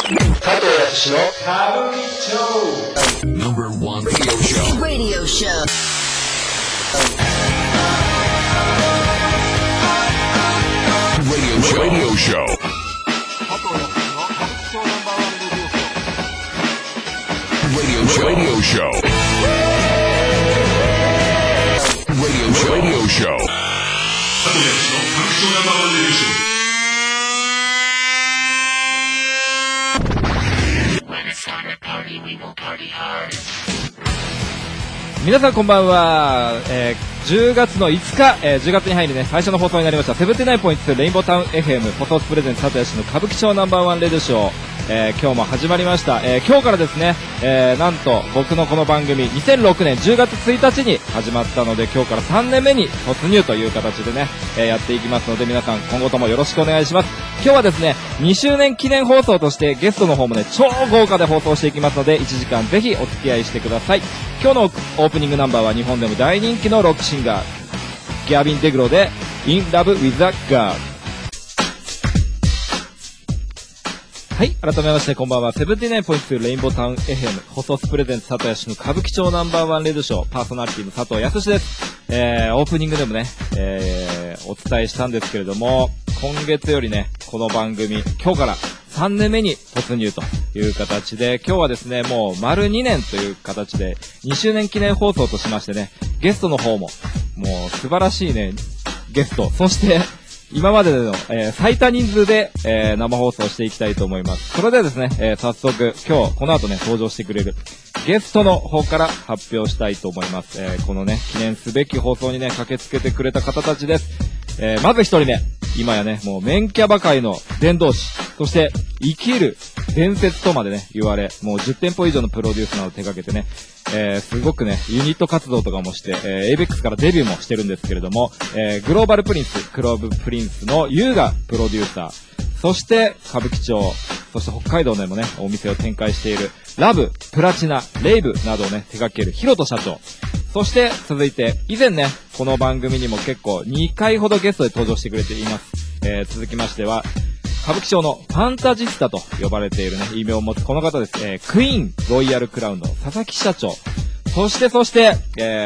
佐藤康の歌舞伎町 No.1 Radio Show Radio Show Radio Show Radio Show 佐藤康の歌舞伎町ナンバーワンレディオショー皆さんこんばんは、10月の5日、10月に入るね最初の放送になりましたセブンティナインポイントレインボータウン FM ポストプレゼンツ佐藤康の歌舞伎町ナンバーワンレディオショー、今日も始まりました、今日からですね、なんと僕のこの番組2006年10月1日に始まったので今日から3年目に突入という形でね、やっていきますので皆さん今後ともよろしくお願いします。今日はですね2周年記念放送としてゲストの方もね超豪華で放送していきますので1時間ぜひお付き合いしてください。今日のオープニングナンバーは日本でも大人気のロックシンガーギャビン・デグロで In Love with a Girl。 はい、改めましてこんばんは。セブンティナインポイントレインボータウン FM 放送スプレゼンツ佐藤康の歌舞伎町ナンバーワンレディオショーパーソナリティの佐藤康です。オープニングでもね、お伝えしたんですけれども今月よりねこの番組今日から3年目に突入という形で今日はですねもう丸2年という形で2周年記念放送としましてねゲストの方ももう素晴らしいねゲストそして今まででの、最多人数で、生放送していきたいと思います。それではですね、早速今日この後ね登場してくれるゲストの方から発表したいと思います。このね記念すべき放送にね駆けつけてくれた方たちです。まず一人目今やねもうメンキャバ界の伝道師そして生きる伝説とまでね言われもう10店舗以上のプロデュースなど手掛けてね、すごくねユニット活動とかもして、ABEX からデビューもしてるんですけれども、グローバルプリンスクローブプリンスのユウがプロデューサーそして歌舞伎町そして北海道でもねお店を展開しているラブプラチナレイブなどをね手掛けるヒロト社長そして続いて以前ねこの番組にも結構2回ほどゲストで登場してくれています、続きましては歌舞伎町のファンタジスタと呼ばれているね異名を持つこの方です、クイーンロイヤルクラウンの佐々木社長そして、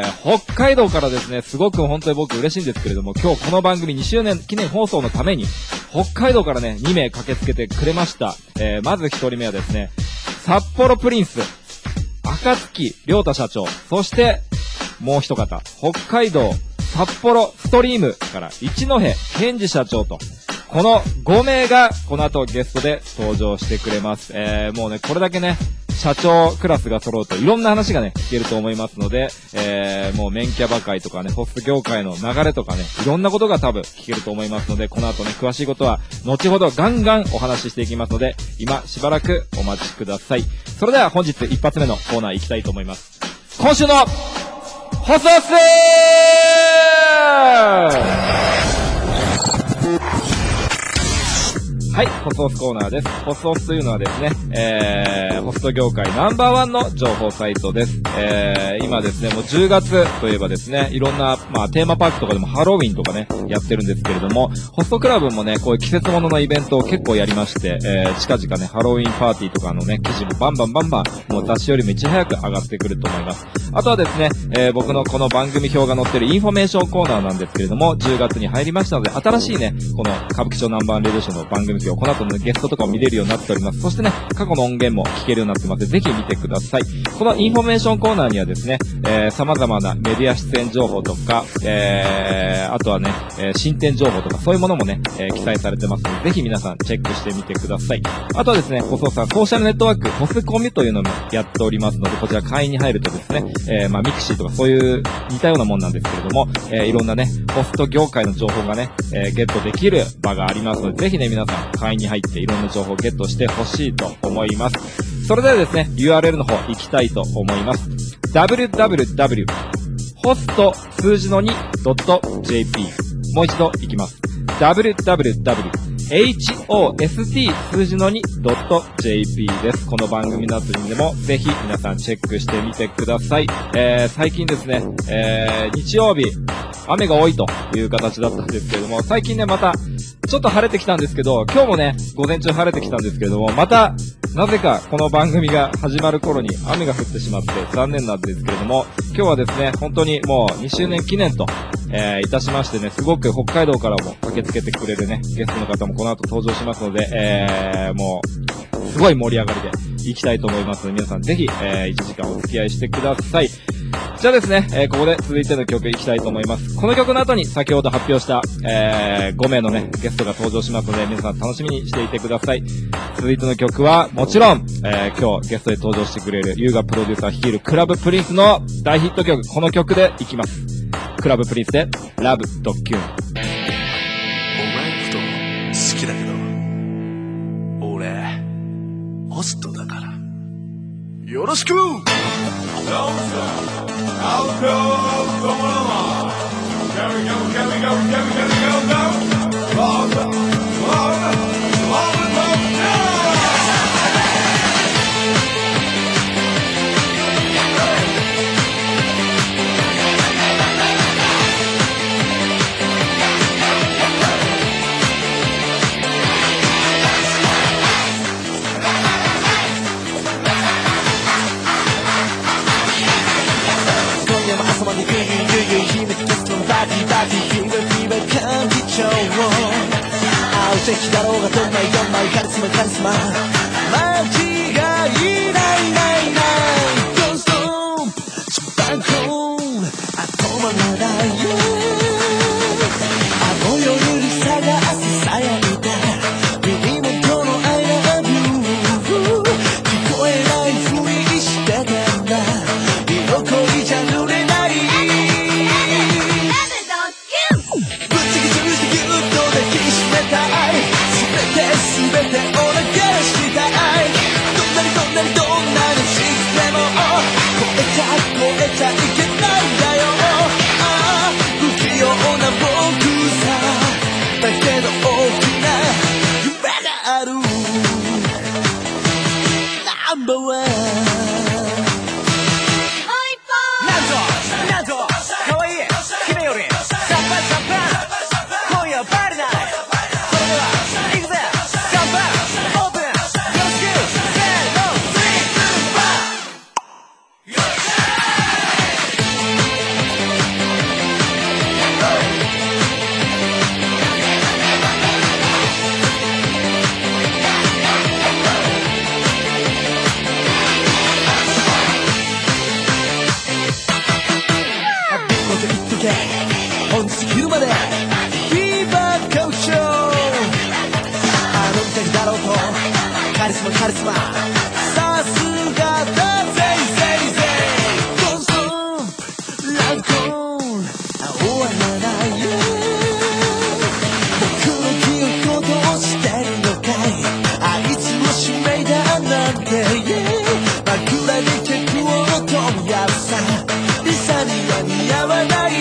北海道からですねすごく本当に僕嬉しいんですけれども今日この番組2周年記念放送のために北海道からね2名駆けつけてくれました、まず1人目はですね札幌プリンス赤月亮太社長そしてもう一方北海道札幌ストリームから一戸健二社長とこの5名がこの後ゲストで登場してくれます。もうねこれだけね社長クラスが揃うといろんな話がね聞けると思いますので、もうメンキャバ界とかねホスト業界の流れとかねいろんなことが多分聞けると思いますのでこの後ね詳しいことは後ほどガンガンお話ししていきますので今しばらくお待ちください。それでは本日一発目のコーナー行きたいと思います。今週の放送数はい、ホストスコーナーです。ホストスというのはですね、ホスト業界ナンバーワンの情報サイトです。今ですね、もう10月といえばですね、いろんな、テーマパークとかでもハロウィンとかね、やってるんですけれども、ホストクラブもね、こういう季節物のイベントを結構やりまして、近々ね、ハロウィンパーティーとかのね、記事もバンバン、もう雑誌よりもいち早く上がってくると思います。あとはですね、僕のこの番組表が載ってるインフォメーションコーナーなんですけれども、10月に入りましたので、新しいね、この歌舞伎町ナンバーワンレディオショーの番組この後のゲストとかを見れるようになっております。そしてね、過去の音源も聞けるようになってますので、ぜひ見てください。このインフォメーションコーナーにはですね、様々なメディア出演情報とか、あとはね、進展情報とかそういうものもね、記載されてますので、ぜひ皆さんチェックしてみてください。あとはですね、ホストさん、ソーシャルネットワーク、ホスコミというのもやっておりますので、こちら会員に入るとですね、ミクシーとかそういう似たようなもんなんですけれども、いろんなね、ホスト業界の情報がね、ゲットできる場がありますので、ぜひね、皆さん会員に入っていろんな情報をゲットしてほしいと思います。それではですね、URL の方行きたいと思います。www ホスト数字の 2.jp もう一度行きます。www HOST 数字の 2.jp です。この番組の後にでもぜひ皆さんチェックしてみてください。最近ですね、日曜日雨が多いという形だったんですけれども、最近ねまたちょっと晴れてきたんですけど、今日もね午前中晴れてきたんですけれども、またなぜかこの番組が始まる頃に雨が降ってしまって残念なんですけれども、今日はですね、本当にもう2周年記念と、いたしましてね、すごく北海道からも駆けつけてくれるね、ゲストの方もこの後登場しますので、もう、すごい盛り上がりでいきたいと思いますので、皆さんぜひ、1時間お付き合いしてください。じゃあですね、ここで続いての曲いきたいと思います。この曲の後に先ほど発表した、5名のね、ゲストが登場しますので、皆さん楽しみにしていてください。続いての曲は、もちろん、今日ゲストで登場してくれる、優雅プロデューサー率いるクラブプリンスの大ヒット曲、この曲でいきます。クラブプリンスで、ラブドッキューン。 お前のこと好きだけど、俺、ホストだから。よろしく！ 敵だろうがどんな4枚カリスマカリスマ間違いないないないゴーストシャンパンコーン止まらないあの夜に探すさやいた耳元の I love you 聞こえないふりしてたんだ色恋じゃ濡れないぶっちぎつしてギュッと抱きしめたい全てを流したいどんなにどんなに沈んでも超えちゃいけないんだよ不器用な僕さだけど大きな夢があるナンバーワンなんとかわいい君よりシャンパン今夜バレないそれでは行くぜ本日昼までフィーバーカウチョーあの二人だろうとカリスマカリスマさすがだぜいぜいぜいコンソンランコン終わらないよ僕の記憶をどうしてるのかいあいつの使命だなんて枕に客を取りやるさリサには似合わない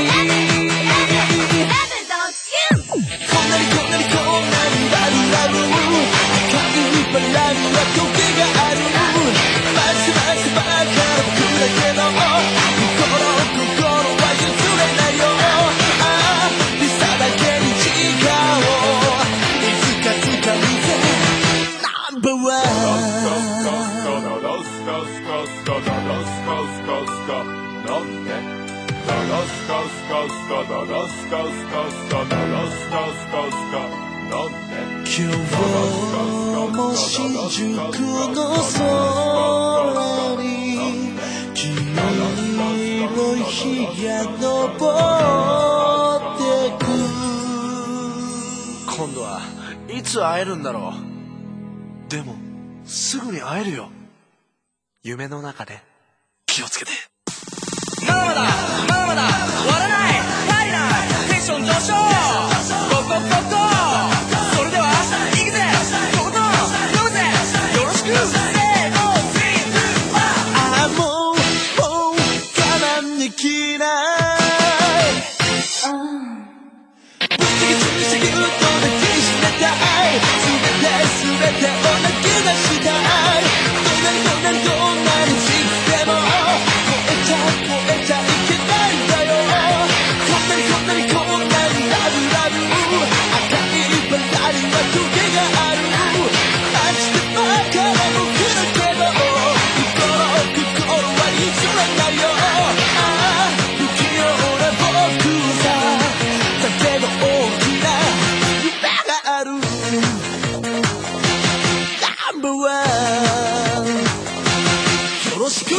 今日も新宿の空に黄色い日が昇ってく今度はいつ会えるんだろう。でもすぐに会えるよ。夢の中で気をつけて。 まだまだ終わらない足りないテンション上昇ゴーゴーゴーゴーそれでは行くぜとことん飲むぜよろしくせーの3、2、1ああもう我慢できないぶっちぎつしてギュッと抱きしめたい全てを投げ出したいどんなに沈んでもンバーワンよろしく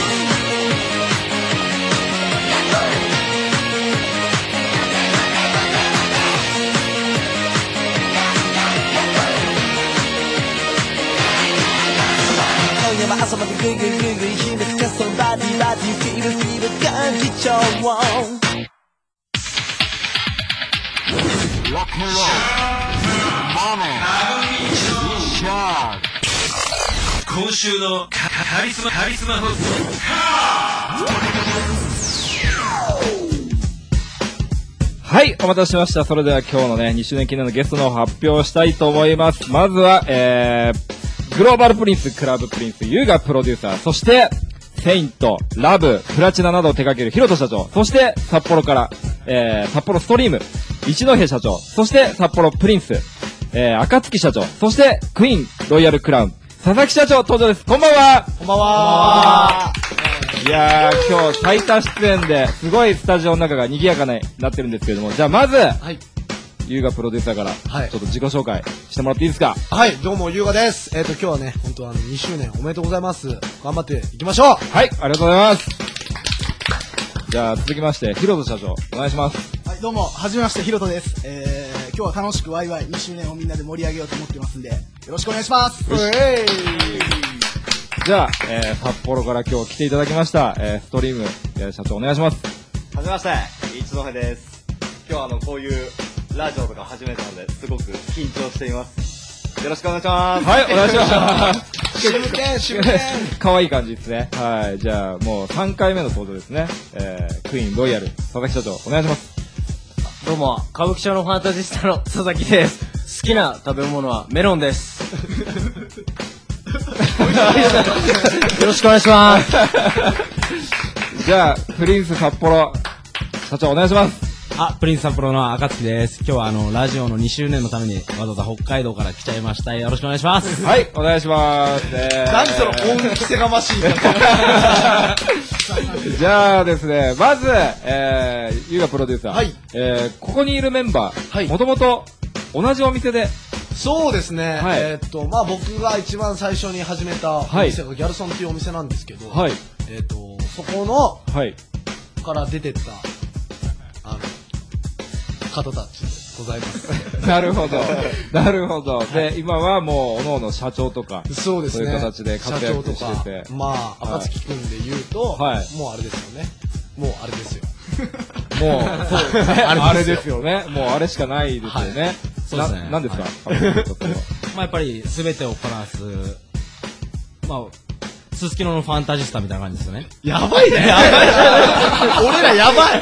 今夜は朝までグイグイグイグイ秘めつかそうバディバディフィールフィール感じちゃおう今週のカリスマホストはい、お待たせしました。それでは今日のね、2周年記念のゲストの発表したいと思います。まずは、グローバルプリンス、クラブプリンス、優雅プロデューサー、そして、セイント、ラブ、プラチナなどを手掛けるヒロト社長、そして札幌から、札幌ストリーム、一戸社長、そして札幌プリンス、暁社長、そしてクイーン、ロイヤルクラウン、佐々木社長登場です。こんばんは。 こんばんは。 いやー、今日最多出演で、すごいスタジオの中が賑やかになってるんですけれども、じゃあまず、 はい。 優雅プロデューサーから、 はいちょっと自己紹介してもらっていいですか？ はい、どうも、優雅です。今日はね、本当2周年おめでとうございます。頑張っていきましょう。 はい、ありがとうございます。じゃあ続きまして、ヒロト社長、お願いします。 はい、どうも、はじめまして、ヒロトです。今日は楽しくワイワイ2周年をみんなで盛り上げようと思ってますんで、よろしくお願いします。 じゃあ、札幌から今日来ていただきました、ストリーム、社長お願いします。 はじめまして、一戸です。今日はこういうラジオとか初めてなので、すごく緊張しています。よろしくお願いします。 はい、お願いします。 シムケンかわいい感じですね。はい、じゃあもう3回目の登場ですね。クイーン、ロイヤル、佐々木社長、お願いします。 どうも、歌舞伎町のファンタジスタの佐々木です。好きな食べ物はメロンです。よろしくお願いします。 じゃあ、プリンス札幌、社長お願いします。 プリンス札幌の暁です。今日はラジオの2周年のためにわざわざ北海道から来ちゃいました。よろしくお願いします。 はい、お願いします。 何その本気せがましいじゃあですね、まず、優雅プロデューサー。 はい。 ここにいるメンバー、 はい。 もともと同じお店で、 そうですね。 はいまあ僕が一番最初に始めたお店がギャルソンっていうお店なんですけど、 はい。 そこの、 はい。 から出てった、方たちでございます。 なるほど。なるほど。で、今はもう、各々社長とか、 そうですね。 そういう形で活躍してて。 まあ、暁くんで言うと、 はい。 もうあれですよね。もうあれですよ。 もう、そうですね。あれですよね。もうあれしかないですよね。 そうですね。 何ですか？ まあやっぱり全てをこなす、まあ、すすきののファンタジスタみたいな感じですよね。 やばいね。俺らやばい。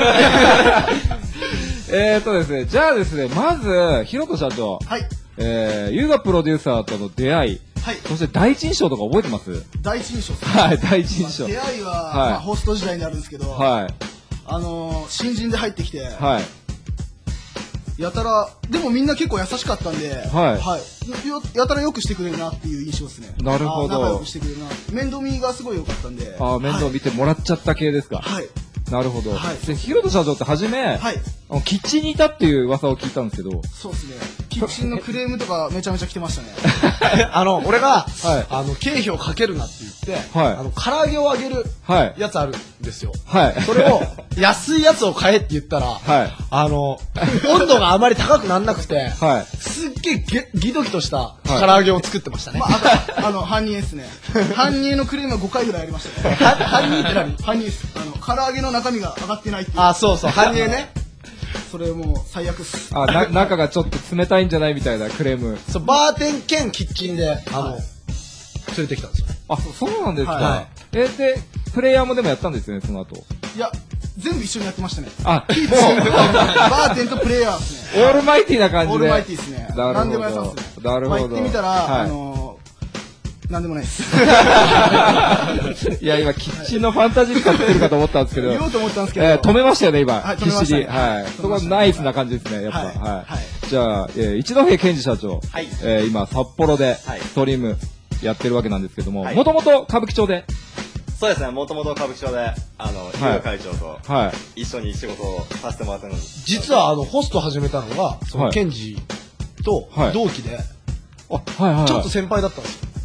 ですね、じゃあですね、まず、ヒロト社長。 はい。 優雅プロデューサーとの出会い。 はい。 そして第一印象とか覚えてます？ 第一印象ですね。 はい、第一印象。 出会いは、 はいまあ、ホスト時代になるんですけど、 はい。 新人で入ってきて、 はい。 やたら、でもみんな結構優しかったんで、 はいはい。やたらよくしてくれるなっていう印象ですね。 なるほど。 仲良くしてくれるな。面倒見がすごい良かったんで。 面倒見てもらっちゃった系ですか？ はい。 なるほど。 はい。 で、ヒロト社長って初め、 はい。 キッチンにいたっていう噂を聞いたんですけど。 そうですね。キッチンのクレームとかめちゃめちゃ来てましたね。 俺が、 はい。 経費をかけるなって言って、 はい。 唐揚げをあげる、 はい。 やつあるんですよ。 はい。 それを、安いやつを買えって言ったら、 はい。 温度があまり高くなんなくて、 はい。 すっげえギドギドした唐揚げを作ってましたね。 まあ、犯人ですね。犯人のクレームは5回ぐらいありましたね。 犯人って何？ 犯人です。唐揚げの中身が上がってないっていう。 そうそう、犯人ね。 それもう最悪っす。 中がちょっと冷たいんじゃないみたいなクレーム。 そう、バーテン兼キッチンで、連れてきたんですよ。 そうなんですか。 はで、プレイヤーもでもやったんですよね、その後。 いや、全部一緒にやってましたね。 もう、 バーテンとプレイヤーですね。 オールマイティーな感じで。 オールマイティーですね。 なるほど。 何でもやってますね。 なるほど。 行ってみたら、なんでもないです。 いや、今、キッチンのファンタジー買ってるかと思ったんですけど。 言おうと思ったんですけど。 止めましたよね、今。 はい、止めましたね。 はい。そこはナイスな感じですね、やっぱ。はい。じゃあ、一戸健二社長。 はい。 今、札幌で、ストリームやってるわけなんですけども、 はい。 もともと歌舞伎町で。 そうですね、もともと歌舞伎町で、優雅会長と、 はい。 一緒に仕事をさせてもらってるんです。 実は、ホスト始めたのが、ケンジと同期で、 はいはい。 ちょっと先輩だったんですよ。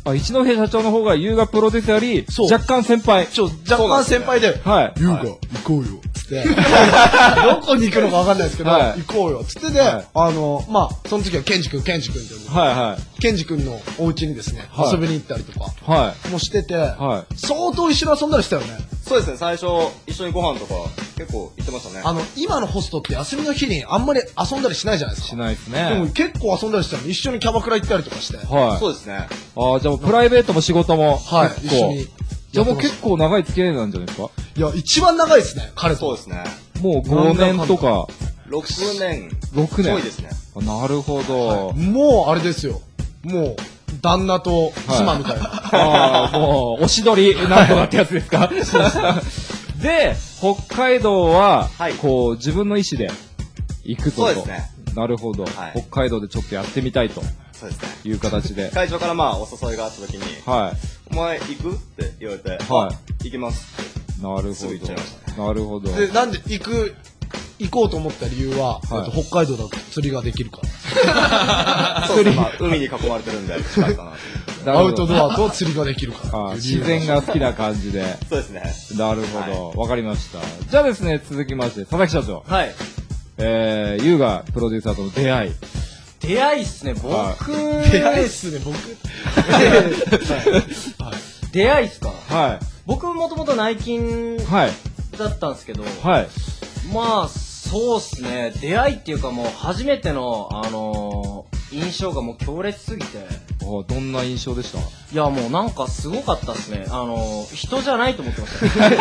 あ、一戸社長の方が優雅プロデュースより、 そう若干先輩。 若干先輩で、 はい。 優雅、行こうよ、つって。どこに行くのかわかんないですけど、 はい行こうよ、つってで、 はいまあ、その時はケンジ君って呼んでる。 はいはい。 ケンジ君のお家にですね、 はい遊びに行ったりとか、 はもしてて、 はい相当一緒に遊んだりしたよね。 そうですね、最初、一緒にご飯とか、結構行ってましたね。 今のホストって休みの日にあんまり遊んだりしないじゃないですい。 か。 しないですでもね。 結構遊んだりしたの。一緒にキャバクラ行ったりとかして。 はい。 そうですね。 ああ、じゃあプライベートも仕事も。 はい、 結構一緒に。 じゃあもう結構長い付き合いなんじゃないですか？ いや、一番長いですね、彼と。 そうですね。 もう5年とか、 6年。 6年。 多いですね。 あなるほど。 もうあれですよ。もう、旦那と妻みたいな。 ああ、もう、おしどりなんとかってやつですか？で、北海道は、 はいこう、自分の意思で行くと。 そうですね。 なるほど、 はい北海道でちょっとやってみたいとそうですね。 いう形で。 会場からまあ、お誘いがあった時に、 はい。 お前行くって言われて、 はいあ行きますって。 なるすぐ行っちゃいましたほど。なるほど。 で、なんで行こうと思った理由は、 はい北海道だと釣りができるから。 そうですね、まあ、海に囲まれてるんで、近いかな。 アなるほどウトドアと釣りができるから。 あー自然が好きな感じで。 そうですね。 なるほど。わ、かりました。じゃあですね、続きまして、佐々木社長。 はい。 優雅プロデューサーとの出会い。 出会いっすね、僕、 出会いっすね、僕。 出会いっすかは僕もともと内勤い。はい。 だったんですけど、 はい。 まあ、そうっすね、出会いっていうかもう初めての、印象がもう強烈すぎて、 おどんな印象でした？ いやもうなんかすごかったっすね。人じゃないと思ってま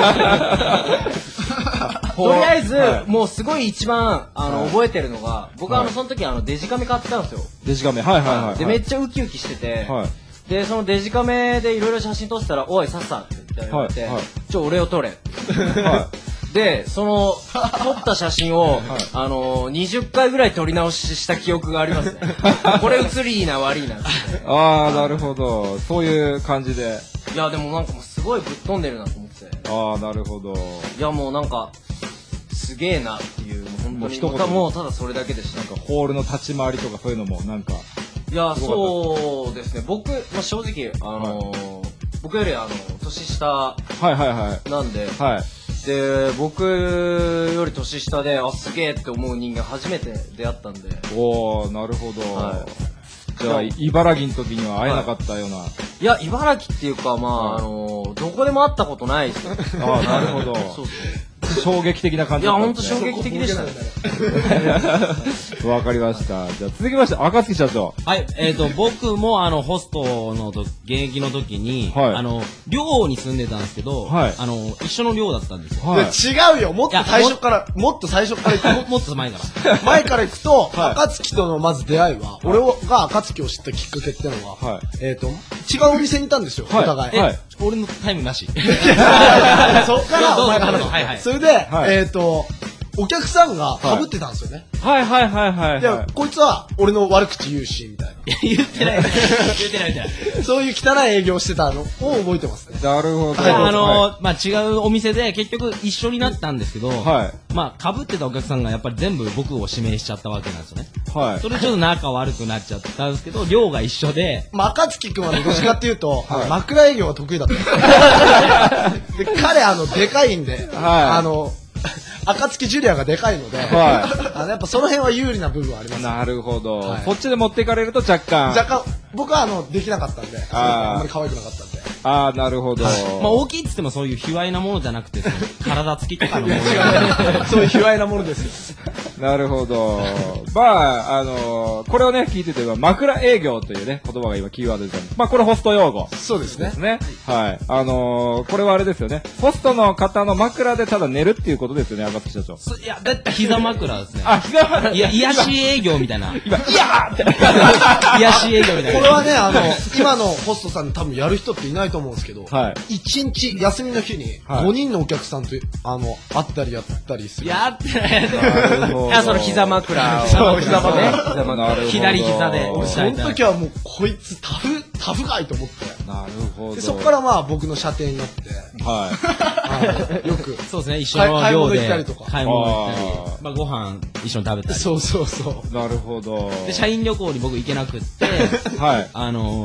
した。とりあえず、 はいもうすごい一番、覚えてるのが、僕はいその時デジカメ買ってたんですよ。 デジカメ。はいはいはい。 で、めっちゃウキウキしてて、 はい。 で、そのデジカメでいろいろ写真撮ってたら、おい、さっさって言われて、 はいはい俺を撮れ。 はで、撮った写真を、20回ぐらい撮り直しした記憶がありますね。これ写りいいな、悪いなって。 ああ、なるほど。そういう感じで。 いや、でもなんかもうすごいぶっ飛んでるなと思って。 ああ、なるほど。 いや、もうなんか、すげえなっていう、もう本当に、 もう一言もうただそれだけでした。 なんかホールの立ち回りとかそういうのもなんか。 いや、 すごそうですね。僕、まあ、正直、僕より年下はいはいはい。 なんで、 はい。 で、僕より年下で、すげえって思う人間初めて出会ったんで、 おー、なるほど。 はじゃあ、茨城の時には会えなかったような。 いや、茨城っていうか、まあ、どこでも会ったことないですね。 ああ、なるほど。 そう衝撃的な感いや、 じだったほんとんですね。 衝撃的でしたね。 わかりました。じゃあ続きまして、赤月社長。 はい、僕もホストの現役の時に、 はい寮に住んでたんですけど、 はい一緒の寮だったんですよ。 はい。 違うよ、もっと最初から行く。 もっと前から。 前から行くと、 はい暁とのまず出会いは、俺が暁を知ったきっかけってのは、 は違うお店にいたんですよ、お互い。 はい。 俺のタイムなし。 そっから、お前どうぞはいはいそれで、 はいお客さんが被ってたんですよね。 はいはいはいはい。 で、こいつは俺の悪口言うし、みたい言ってない。言ってない。 な。そういう汚い営業してたのを覚えてますね。 なるほど。 まあ違うお店で結局一緒になったんですけど、 はい。 まあ被ってたお客さんがやっぱり全部僕を指名しちゃったわけなんですよね。 はい。 それでちょっと仲悪くなっちゃったんですけど、寮が一緒で、 まあ、暁くんはどっちかっていうと、 はい枕営業が得意だった。で、彼、でかいんで、 はい暁ジュリアがでかいので、 はやっぱその辺は有利な部分はあります。 なるほど。 はいそっちで持っていかれると若干。 若干、僕はできなかったんで、あんまり可愛くなかったんで。 ああ、なるほど。 まあ大きいっつってもそういう卑猥なものじゃなくて、体つきとかのものそういう卑猥なものですよ。 なるほど。まあ、これをね、聞いてて、枕営業というね、言葉が今キーワードで出たんです。まあ、これホスト用語。 そうですねです。ね。はい。これはあれですよね。ホストの方の枕でただ寝るっていうことですよね、赤月社長。 いや、だって膝枕ですね。 あ、膝枕いや、癒し営業みたいな。 今、いやーって。 癒し営業みたいな。 これはね、今のホストさん多分やる人っていないと思うんですけど、 はい 1日休みの日にはい 5人のお客さんと、会ったりやったりする。 やってない。 なるほどいや、その膝枕を。 そう膝枕ね。膝枕。 なるほど左膝で俺その時はもうこいつタフかいと思って。 なるほど。 でそこからまあ僕の射程になって、 はい。 よく。 そうですね、一緒の寮で買い物行ったりとか買い物行ったりあー、 まあご飯一緒に食べたり。 そうそうそう。 なるほど。 で、社員旅行に僕行けなくって、 はい。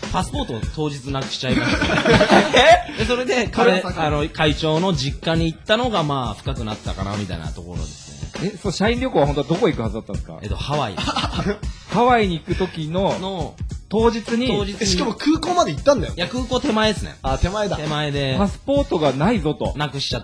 パスポートを当日なくしちゃいました。で、それで、会長の実家に行ったのが、まあ、深くなったかな、みたいなところですね。 そう、社員旅行は本当はどこ行くはずだったんですか？ ハワイ。 ハワイに行く時の、当日に。 しかも空港まで行ったんだよ。 いや、空港手前ですね。 あ、手前だ。 手前で。 パスポートがないぞと。 なくしちゃって、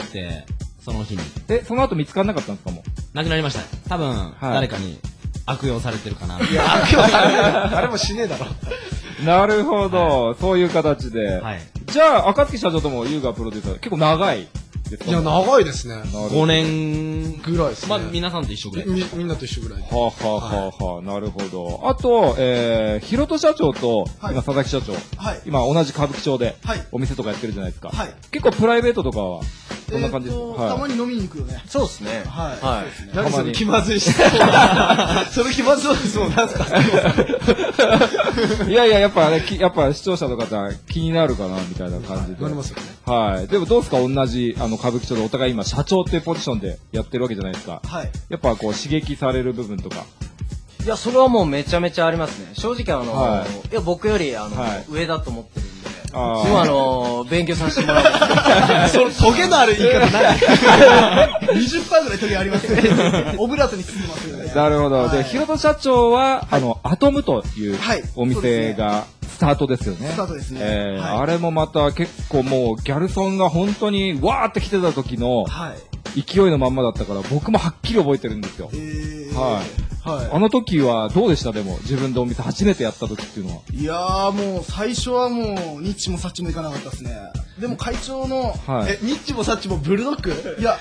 その日に。 その後見つからなかったんですかもう。 なくなりましたね。多分、誰かに悪用されてるかな。 いや、悪用されてる。誰もしねえだろ。 なるほど、そういう形で。じゃあ、赤月社長とも優雅プロデューサー、結構長いですか？ いや、長いですね。 5年ぐらいですね。 まあ、皆さんと一緒ぐらい。 みんなと一緒ぐらい。 はあ、はあはあはあ、なるほど。あと、ヒロト社長と、今、佐々木社長。今、同じ歌舞伎町で、お店とかやってるじゃないですか。結構プライベートとかは、どんな感じですか？ たまに飲みに行くよね。 そうですね。 はい。 何それ気まずいし。それ気まずそうですもん、なんすか？ いやいや、やっぱ視聴者の方気になるかな、みたいな感じで。 なりますよね。 はい。でもどうですか？同じ、歌舞伎町でお互い今、社長っていうポジションでやってるわけじゃないですか。 はい。 やっぱこう、刺激される部分とか。 いや、それはもうめちゃめちゃありますね。正直いや、僕より上だと思ってるんで。すごい勉強させてもらう。 そのトゲのある言い方何？ 20% ぐらいトゲありますね。オブラートに包んでますよね。 なるほど。で、ヒロト社長は、アトムというお店がスタートですよね。 スタートですね。 あれもまた結構もうギャルソンが本当にわーって来てた時の勢いのまんまだったから、僕もはっきり覚えてるんですよ。はい。あの時はどうでした？でも自分でお店初めてやった時っていうのは。 いやーもう最初はもうニッチもサッチもいかなかったですね。でも会長の、 ニッチもサッチもブルドッグ？ いや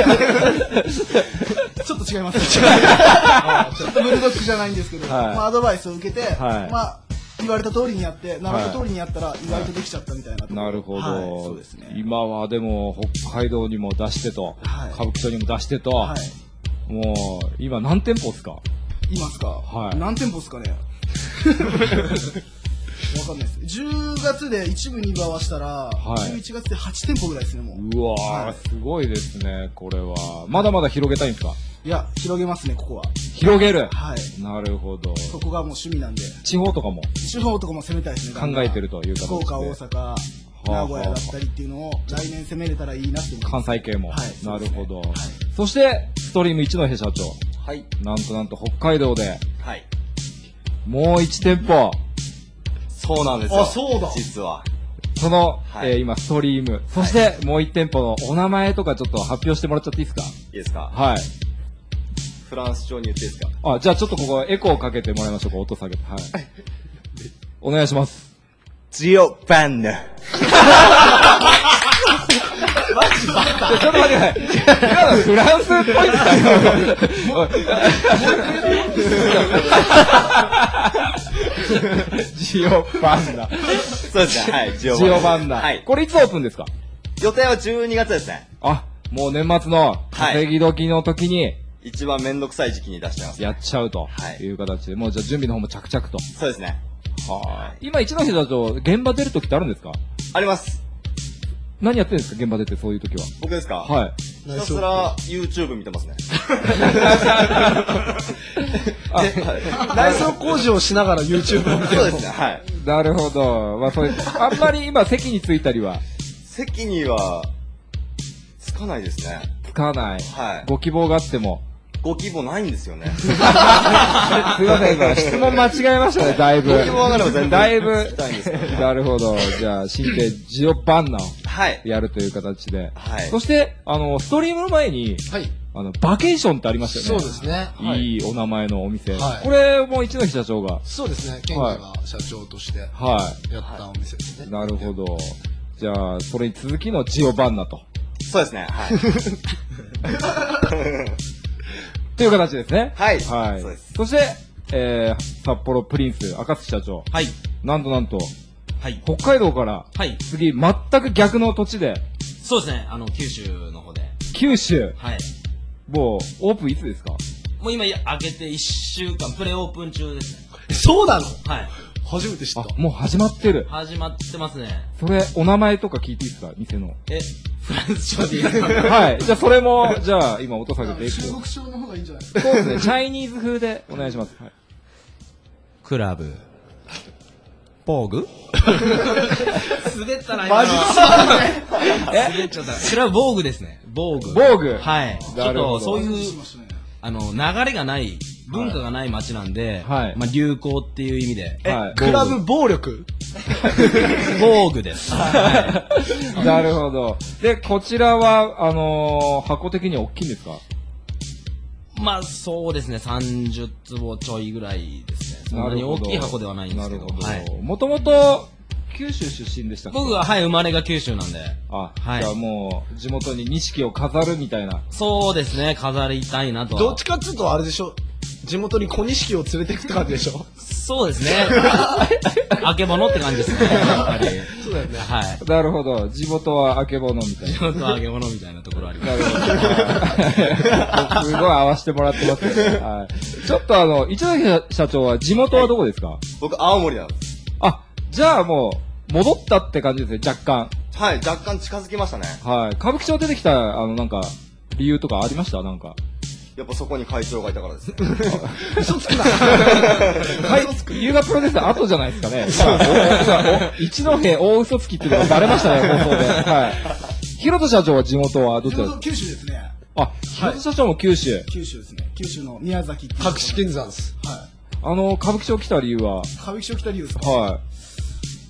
ちょっと違います。ちょっとブルドッグじゃないんですけど、まあアドバイスを受けて、まあ言われた通りにやって、習った通りにやったら意外とできちゃったみたいな。 なるほど。そうですね。今はでも北海道にも出してと、歌舞伎町にも出してと、もう今何店舗ですか？ 今ですか？はい。何店舗ですかね？わかんないです。10月で一部に合わせたら、11月で8店舗ぐらいですね、もう。 うわー、すごいですね、これは。まだまだ広げたいんですか？ いや、広げますね、ここは。 広げる？ はい。 なるほど。 そこがもう趣味なんで。 地方とかも？ 地方とかも攻めたいですね。 考えてるという形で。 福岡、大阪、名古屋だったりっていうのを来年攻めれたらいいなって思います。 関西系も。なるほど。そして、ストリーム一戸社長。 はい。 なんと北海道で。 はい。 もう1店舗。 そうなんですよ。 あ、そうだ。 実は。 その、今、ストリーム。そして、もう1店舗のお名前とかちょっと発表してもらっちゃっていいですか？ いいですか？ はい。 フランス調に言っていいですか？ あ、じゃあちょっとここエコーかけてもらいましょうか、音下げて。はい。お願いします。 ジオバンナ。 マジバカ。ちょっと待ってください。今のフランスっぽいですか？ジオバンナ。 そうですね。はい。 ジオバンナ。はい。これいつオープンですか？ 予定は12月ですね。 あ、もう年末の稼ぎ時の時に、 一番めんどくさい時期に出してます。 やっちゃうという形で、もうじゃあ準備の方も着々と。 そうですね。 は今一戸だと現場出る時ってあるんですか？ あります。 何やってるんですか？現場出てそういう時は。 僕ですか？ はい。 ひたすら YouTube 見てますね。 内装工事をしながら YouTube を見てる。 そうですね。はい。 なるほど。まあそういう、あんまり今席についたりは。 席には、つかないですね。 つかない。 はい。 ご希望があっても。 ご希望ないんですよね。 すいません、今、質問間違えましたね、だいぶ。 ご希望があれば全然だいぶ聞きたいんですけど。 なるほど。じゃあ、新定ジオバンナをやるという形で。 はい。 そして、ストリームの前に、 はい。 バケーションってありましたよね。 そうですね。 いいお名前のお店。 はい。 これも一戸社長が。 そうですね。ケンガが社長として、やったお店ですね。 なるほど。じゃあ、それに続きのジオバンナと。 そうですね。はい。 という形ですね。 はい。 はい。 そうです。 そして、札幌プリンス、赤津社長。 はい。 なんと、 はい。 北海道から、 はい。 次、全く逆の土地で。 そうですね。九州の方で。 九州はい。 もう、オープンいつですか？ もう今、開けて1週間、プレオープン中ですね。 そうなの？ はい。 初めて知った。 もう始まってる。 始まってますね。 それ、お名前とか聞いていいですか？店の。 フランス語でいいですか？ はい。じゃあ、それも、じゃあ、今音下げていく。 中国語の方がいいんじゃないですか？ そうですね。チャイニーズ風でお願いします。はい。 クラブ。 防具滑ったな、 マジ滑っちゃった。それは防具ですね。防具。 防具はい。ちょっと、そういう、流れがない、文化がない街なんで、まあ流行っていう意味で。 クラブ暴力防具です。 なるほど。で、こちらは、箱的には大きいんですか？ まあ、そうですね。30坪ちょいぐらいですね。そんなに大きい箱ではないんですけど。 もともと、九州出身でしたっけ？ 僕は、生まれが九州なんで。 じゃあもう、地元に錦を飾るみたいな。 そうですね。飾りたいなと。 どっちかっつうとあれでしょ？地元に小錦を連れてくって感じでしょ？ そうですね。あけぼのって感じですね。やっぱり。 そうだよね。 はい。 なるほど。地元はあけぼのみたいな。 地元はあけぼのみたいなところあります。 なるほど。すごい合わせてもらってますけど。はい。ちょっと一ノ社長は地元はどこですか？ 僕、青森なんです。 じゃあもう、戻ったって感じですね、若干。 はい、若干近づきましたね。 はい。歌舞伎町出てきた、なんか、理由とかありましたなんか。 やっぱそこに会長がいたからですね。 嘘つくな。 優雅プロデューサー後じゃないですかね。一ノ瀬大嘘つきっていうのがバレましたね、放送で。はい。ヒロト社長は地元はどちらですか？ 九州ですね。 ヒロト社長も九州。 九州ですね。九州の宮崎っていう。 白紙金山です。 はい。 歌舞伎町来た理由は？ 歌舞伎町来た理由ですか？ はい。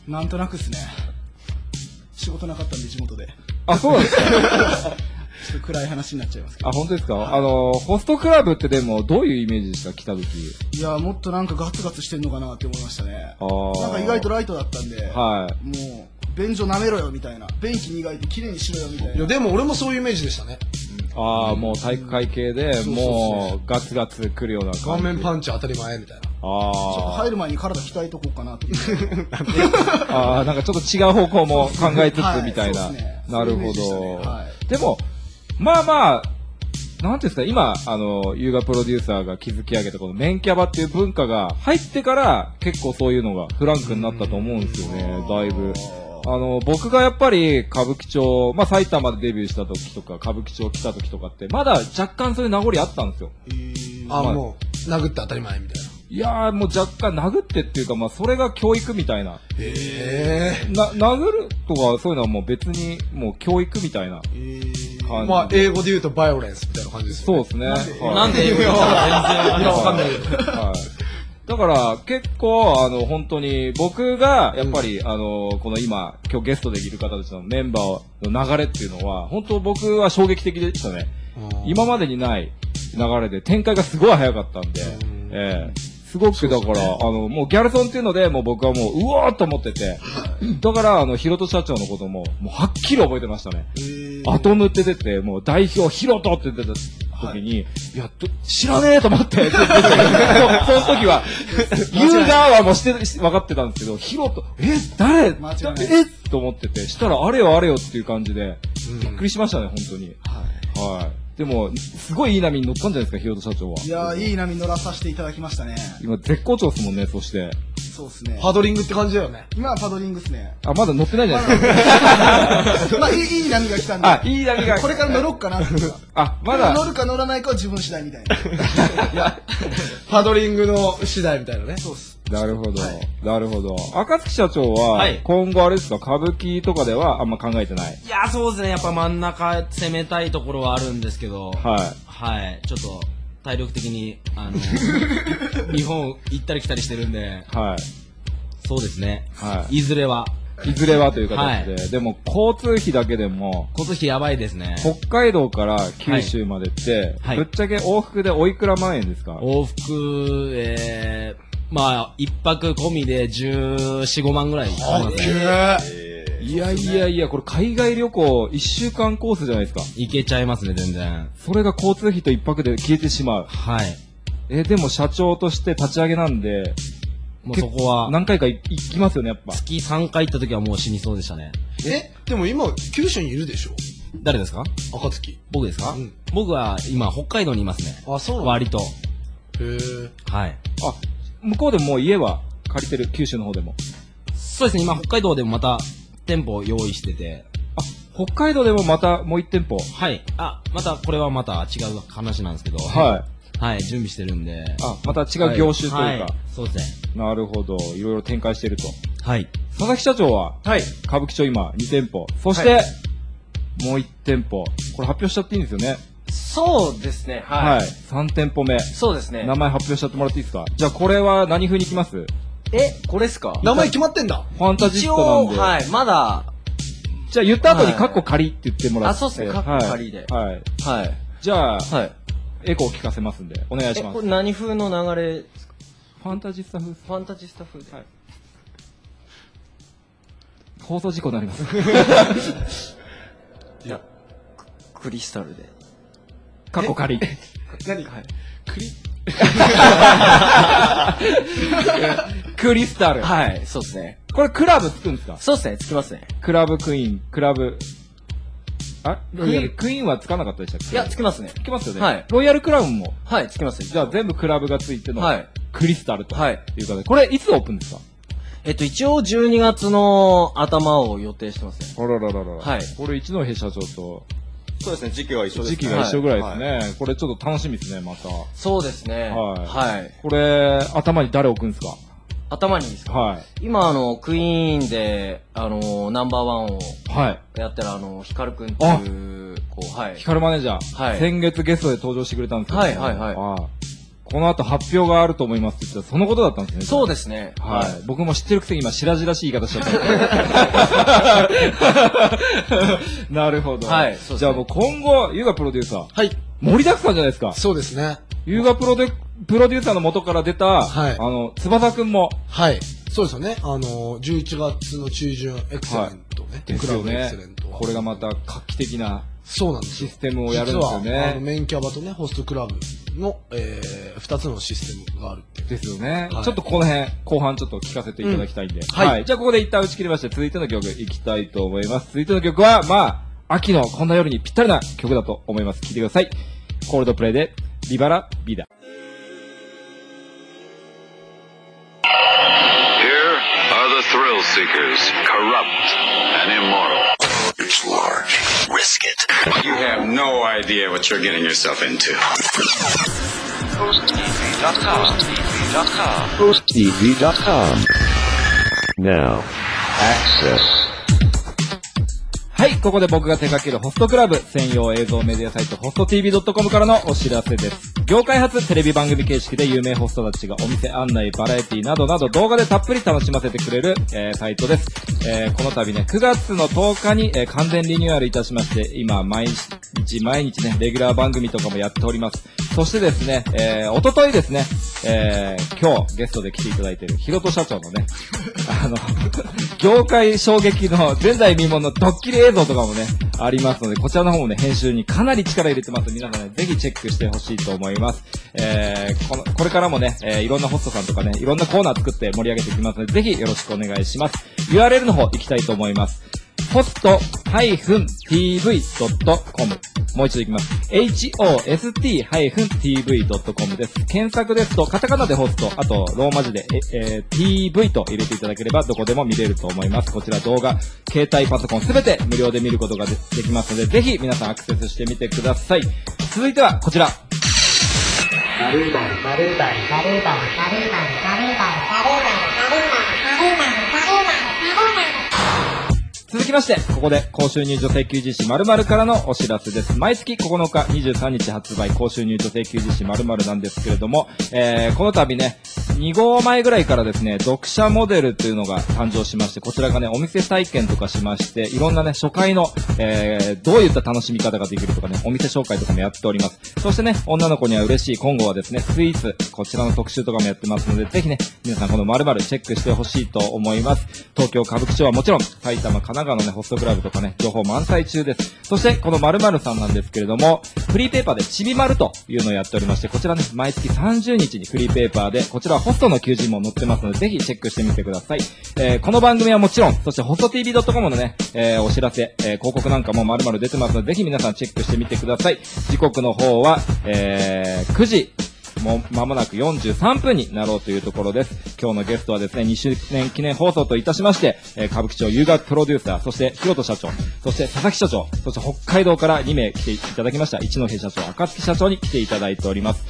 なんとなくですね。仕事なかったんで、地元で。 そうなんですか？ ちょっと暗い話になっちゃいますけど。 本当ですか？ホストクラブってでもどういうイメージでした来た時？ いや、もっとなんかガツガツしてんのかなって思いましたね。なんか意外とライトだったんで、もう、便所舐めろよみたいな。便器磨いて綺麗にしろよみたいな。 いや、でも俺もそういうイメージでしたね。 もう体育会系で、もうガツガツ来るような感じ。 顔面パンチ当たり前みたいな。 ちょっと入る前に体鍛えとこうかなって。 なんかちょっと違う方向も考えつつみたいな。なるほど。でも、まあまあ、なんていうんですか、今、優雅プロデューサーが築き上げたこのメンキャバっていう文化が入ってから結構そういうのがフランクになったと思うんですよね、だいぶ。僕がやっぱり歌舞伎町、埼玉でデビューした時とか、歌舞伎町来た時とかって、まだ若干そういう名残あったんですよ。 もう、殴って当たり前みたいな。 いやー、もう若干殴ってっていうか、それが教育みたいな。殴るとかそういうのはもう別に、もう教育みたいな感じ。 英語で言うとバイオレンスみたいな感じですよね。 そうですね。 なんで英語で言ったら全然わかんない。 だから結構本当に僕がやっぱりこの今日ゲストでいる方たちのメンバーの流れっていうのは本当僕は衝撃的でしたね。今までにない流れで展開がすごい早かったんで、すごくだから、もうギャルソンっていうので、もう僕はもう、うわーっと思ってて、だから、ヒロト社長のことも、もうはっきり覚えてましたね。アトムって出て、もう代表ヒロトって出てた時に、いや、知らねえと思って、その時は、ユーガーはもう分かってたんですけど、ヒロト、誰と思ってて、したらあれよあれよっていう感じで、びっくりしましたね、本当に。はい。でも、すごいいい波に乗ったんじゃないですか、ヒロト社長は。 いやー、いい波に乗らさせていただきましたね。 今、絶好調ですもんね、そして。 そうですね。 パドリングって感じだよね。 今はパドリングですね。 まだ乗ってないじゃないですか。 いい波が来たんで。 いい波が。 これから乗ろっかなっていうか。 まだ。 乗るか乗らないかは自分次第みたいな。 いや、パドリングの次第みたいなね。 そうっす。 なるほど。なるほど。赤月社長は、今後あれですか、歌舞伎とかではあんま考えてない？ いや、そうですね。やっぱ真ん中攻めたいところはあるんですけど、はい。ちょっと、体力的に、日本行ったり来たりしてるんで、そうですね。いずれは。 いずれはという形で、でも交通費だけでも、 交通費やばいですね。 北海道から九州までって、ぶっちゃけ往復でおいくら万円ですか？ 往復、一泊込みで14、15万ぐらいかかりますね。 いや、これ海外旅行1週間コースじゃないですか。 行けちゃいますね、全然。 それが交通費と1泊で消えてしまう。でも社長として立ち上げなんで、 もうそこは。 何回か行きますよね、やっぱ。 月3回行った時はもう死にそうでしたね。 でも今、九州にいるでしょ？ 誰ですか？ 赤月。 僕ですか？僕は今、北海道にいますね。 そうなの？ 割と。 はい。 向こうでも家は借りてる、九州の方でも。 そうですね、今北海道でもまた店舗を用意してて。 北海道でもまたもう1店舗。 またこれはまた違う話なんですけど。 はい、準備してるんで。 また違う業種というか。はい、 そうですね。 なるほど。いろいろ展開してると。 はい。 佐々木社長は、 はい。 歌舞伎町今2店舗。そして、もう1店舗。これ発表しちゃっていいんですよね。 そうですね。はい。はい。 3店舗目。 そうですね。 名前発表しちゃってもらっていいですか？じゃあこれは何風にいきます？ これっすか？ 名前決まってんだ。 ファンタジストなんで。 はい。まだ。 じゃあ言った後にカッコ仮って言ってもらって。 そうですね。カッコ仮で。 はい。はい。じゃあ、はい。エコー聞かせますんで、お願いします。 これ何風の流れですか？ ファンタジスタ風。 ファンタジスタ風で。はい。 放送事故になります。 いや、クリスタルで。 カッコ仮。 何？はい。 クリスタル。 はい、そうですね。 これクラブつくんですか？ そうですね、つきますね。 クラブクイーン、クラブ、クイーンはつかなかったでしたっけ？ いや、つきますね。 つきますよね。 はい。 ロイヤルクラウンも。 はい、つきます。 じゃあ全部クラブがついての。 はい。 クリスタルと。はい。いうことで。これいつオープンですか？ 一応12月の頭を予定してますね。 あらららら。 はい。 これ一戸社長と。 そうですね、時期は一緒ですね。 時期が一緒ぐらいですね。はい、これちょっと楽しみですね、また。 そうですね。はい。はい。 これ、頭に誰置くんですか？ 頭にですか？ はい。 今、クイーンで、ナンバーワンを、はい。やってるヒカルくんっていう、はい。 ヒカルマネージャー。はい。先月ゲストで登場してくれたんですけど、 はいはいはい。 この後発表があると思いますって言ったら、そのことだったんですね。 そうですね。 はい。僕も知ってるくせに今、白々しい言い方しちゃった。なるほど。はい。じゃあもう今後、優雅プロデューサー。はい。盛りだくさんじゃないですか。 そうですね。 優雅プロデューサーの元から出た、はい。翼くんも。 はい。そうですよね。11月の中旬、エクセレントね。 ですよね。これがまた画期的な。 そうなんです。 システムをやるんですよね。 メインキャバとね、ホストクラブの、2つのシステムがあるっていう。 ですよね。ちょっとこの辺、後半ちょっと聞かせていただきたいんで。はい。じゃあここで一旦打ち切りまして、続いての曲いきたいと思います。続いての曲は、秋のこんな夜にぴったりな曲だと思います。聴いてください。コールドプレイで、ビバラビダ。 Thrill seekers, corrupt and immoral. It's large. Risk it. You have no idea what you're getting yourself into. HostTV.com. Now, access. はい、ここで僕が手掛けるホストクラブ専用映像メディアサイトホスト TV.com からのお知らせです。業界初テレビ番組形式で有名ホストたちがお店案内、バラエティなどなど動画でたっぷり楽しませてくれる、サイトです。この度ね、9月の10日に、完全リニューアルいたしまして、今毎日ね、レギュラー番組とかもやっております。そしてですね、おとといですね、今日ゲストで来ていただいているヒロト社長のね、業界衝撃の前代未聞のドッキリ映像とかもね、ありますので、こちらの方もね、編集にかなり力入れてます。皆さんね、ぜひチェックしてほしいと思います。これからもね、いろんなホストさんとかね、いろんなコーナー作って盛り上げていきますので、ぜひよろしくお願いします。URL の方行きたいと思います。host-tv.com もう一度いきます。host-tv.com です。検索ですと、カタカナでホスト、あと、ローマ字で、tv と入れていただければ、どこでも見れると思います。こちら動画、携帯パソコンすべて無料で見ることが できますので、ぜひ皆さんアクセスしてみてください。続いては、こちら。続きまして、ここで高収入女性給仕師〇〇からのお知らせです。毎月9日23日発売、高収入女性給仕師〇〇なんですけれども、この度ね、2号前ぐらいからですね、読者モデルというのが誕生しまして、こちらがね、お店体験とかしまして、いろんなね、初回の、どういった楽しみ方ができるとかね、お店紹介とかもやっております。そしてね、女の子には嬉しい今後はですね、スイーツ、こちらの特集とかもやってますので、ぜひね、皆さんこの〇〇チェックしてほしいと思います。東京歌舞伎町はもちろん、埼玉、神奈川のね、ホストクラブとかね、情報満載中です。そして、この〇〇さんなんですけれども、フリーペーパーでちびまるというのをやっておりまして、こちらね、毎月30日にフリーペーパーで、こちらはホストの求人も載ってますので、ぜひチェックしてみてください。この番組はもちろん、そしてホスト TV.com のね、お知らせ、広告なんかも〇〇出てますので、ぜひ皆さんチェックしてみてください。時刻の方は、9時、もう間もなく43分になろうというところです。今日のゲストはですね、2周年記念放送といたしまして、歌舞伎町有楽プロデューサー、そしてヒロト社長、そして佐々木社長、そして北海道から2名来ていただきました。一戸社長、赤月社長に来ていただいております。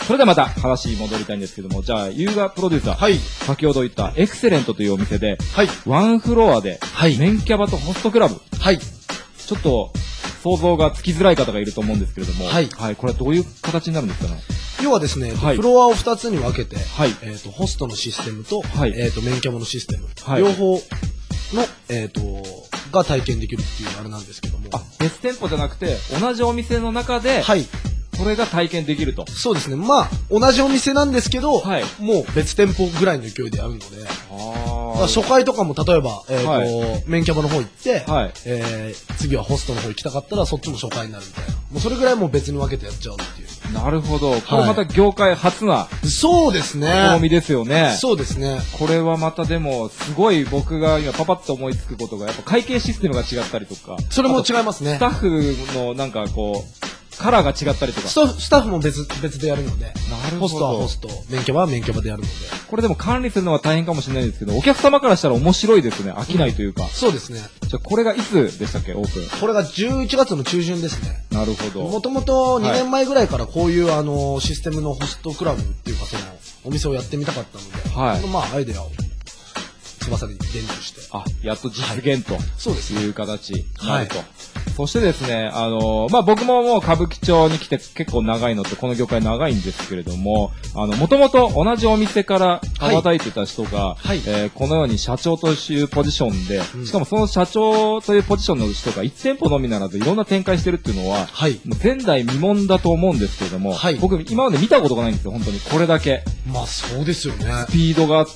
それではまた話に戻りたいんですけども、じゃあ、優雅プロデューサー。 はい。 先ほど言ったエクセレントというお店で、 はい。 ワンフロアで、 はい。 メンキャバとホストクラブ。 はい。 ちょっと、想像がつきづらい方がいると思うんですけれども、 はい。 はい。これはどういう形になるんですかね。 要はですね、 はい、 フロアを2つに分けて、 はい。 ホストのシステムと、 はい。 メンキャバのシステム、 はい。 両方の、が体験できるっていうあれなんですけども。 あ、別店舗じゃなくて、同じお店の中で、 はい。 これが体験できると。 そうですね。まあ、同じお店なんですけど、 はい。 もう別店舗ぐらいの勢いでやるので、初回とかも例えば、メンキャバの方行って、はい。次はホストの方行きたかったら、そっちも初回になるみたいな。もうそれぐらいもう別に分けてやっちゃうっていう。 なるほど。これまた業界初な、 そうですね。 試みですよね。 そうですね。 これはまたでも、すごい僕が今パパッと思いつくことが、やっぱ会計システムが違ったりとか。 それも違いますね。 スタッフのなんかこう、カラーが違ったりとか。 スタッフも別でやるので。 なるほど。 ホストはホスト、メンキャバはメンキャバでやるので。 これでも管理するのは大変かもしれないですけど、お客様からしたら面白いですね。飽きないというか。 そうですね。 じゃあこれがいつでしたっけ、オープン。 これが11月の中旬ですね。 なるほど。 もともと2年前ぐらいからこういうシステムのホストクラブっていうかお店をやってみたかったので、はい。まあアイデアを翼に伝授して。 あ、やっと実現と。 そうですいう形になると。そしてですね、まあ、僕ももう歌舞伎町に来て結構長いのって、この業界長いんですけれども、もともと同じお店から羽ばたいてた人が、はい。このように社長というポジションで、しかもその社長というポジションの人が1店舗のみならずいろんな展開してるっていうのは、はい。前代未聞だと思うんですけれども、はい。僕今まで見たことがないんですよ、本当に。これだけ。 まあ、そうですよね。 スピードがあって、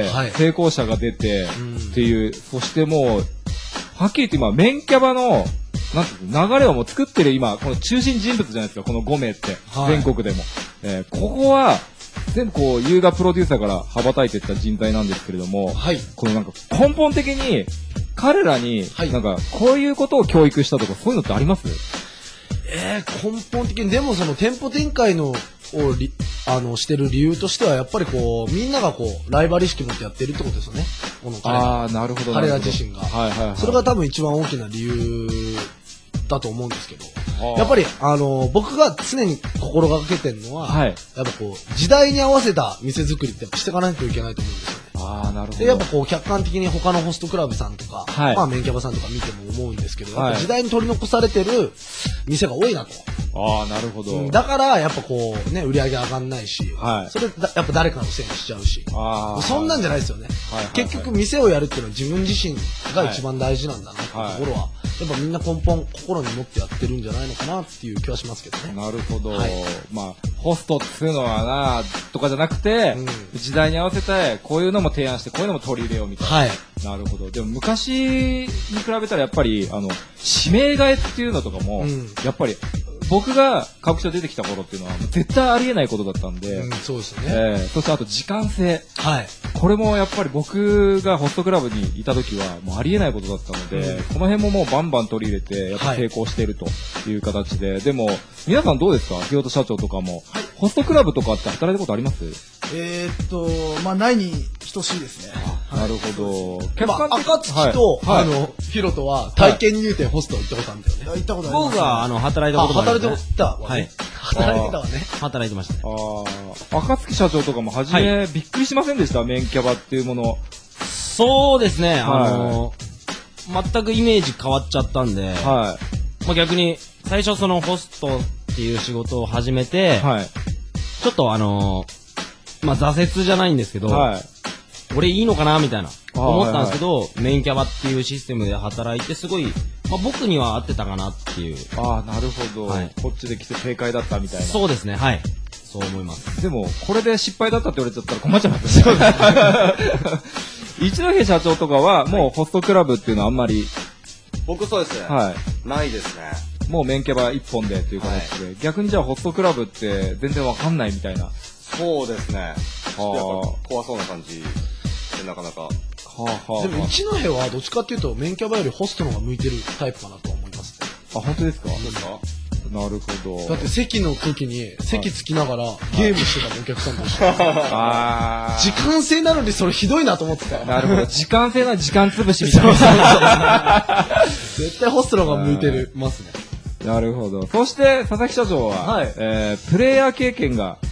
はい。成功者が出て、っていう、そしてもう、はっきり言って今、メンキャバの、なんていう流れをもう作ってる今、この中心人物じゃないですか、この5名って。はい、全国でも。ここは、全部こう、優雅プロデューサーから羽ばたいていった人材なんですけれども、はい。このなんか根本的に、彼らに、なんか、こういうことを教育したとか、そういうのってあります？ 根本的に、でもその店舗展開の、してる理由としては、やっぱりこう、みんながこう、ライバル意識持ってやってるってことですよね。この彼ら。 なるほど。 彼ら自身が。はいはいはい。それが多分一番大きな理由だと思うんですけど。やっぱり、僕が常に心がけてるのは、はい。やっぱこう、時代に合わせた店作りってやっぱしていかないといけないと思うんですよね。 なるほど。 で、やっぱこう、客観的に他のホストクラブさんとか、はい。まあ、メンキャバさんとか見ても思うんですけど、やっぱ時代に取り残されてる店が多いなと。 なるほど。 だから、やっぱこう、ね、売り上げ上がんないし、はい。それ、やっぱ誰かのせいにしちゃうし、そんなんじゃないですよね。はい。結局、店をやるっていうのは自分自身が一番大事なんだなっていうところは、やっぱみんな根本、心に持ってやってるんじゃないのかなっていう気はしますけどね。 なるほど。はい。まあ、ホストっていうのはな、とかじゃなくて、時代に合わせて、こういうのも提案して、こういうのも取り入れようみたいな。はい。なるほど。でも昔に比べたらやっぱり、指名替えっていうのとかも、やっぱり、僕が歌舞伎町出てきた頃っていうのは絶対ありえないことだったんで、 そうですよね。 そしてあと時間制。 はい。 これもやっぱり僕がホストクラブにいた時はもうありえないことだったので、この辺ももうバンバン取り入れて、やっぱ成功しているという形で、でも、皆さんどうですか？清人社長とかも。はい。ホストクラブとかって働いたことあります？ まあ、ないに等しいですね。 なるほど。 まあ、赤月と、ヒロトは体験入店ホスト行ったことあるんだよね。 行ったことあります。 僕は、働いたことがある。 働いてたわね。はい。働いてたわね。 働いてましたね。 赤月社長とかも初め、びっくりしませんでした？メンキャバっていうもの。 そうですね。全くイメージ変わっちゃったんで、はい。まあ逆に、最初そのホストっていう仕事を始めて、はい。ちょっとまあ挫折じゃないんですけど、はい。俺いいのかなみたいな、思ったんですけど、メンキャバっていうシステムで働いて、すごい、まあ僕には合ってたかなっていう。 なるほど。はい。こっちで来て正解だったみたいな。 そうですね、はい。そう思います。 でも、これで失敗だったって言われちゃったら困っちゃいますよね。一戸社長とかは、もうホストクラブっていうのはあんまり。 僕そうですね。はい。ないですね。 もうメンキャバ一本でっていう形で、逆にじゃあホストクラブって全然わかんないみたいな。 そうですね。ちょっとやっぱ怖そうな感じで、なかなか。 でも一戸はどっちかっていうと、メンキャバよりホストの方が向いてるタイプかなと思いますね。 本当ですか？なるほど。 だって席の時に、席つきながらゲームしてたお客さんと一緒に。時間制なのにそれひどいなと思ってたよ。 なるほど。時間制な時間潰しみたいな。 絶対ホストの方が向いてるますね。 なるほど。そして、佐々木社長は、はい。プレイヤー経験が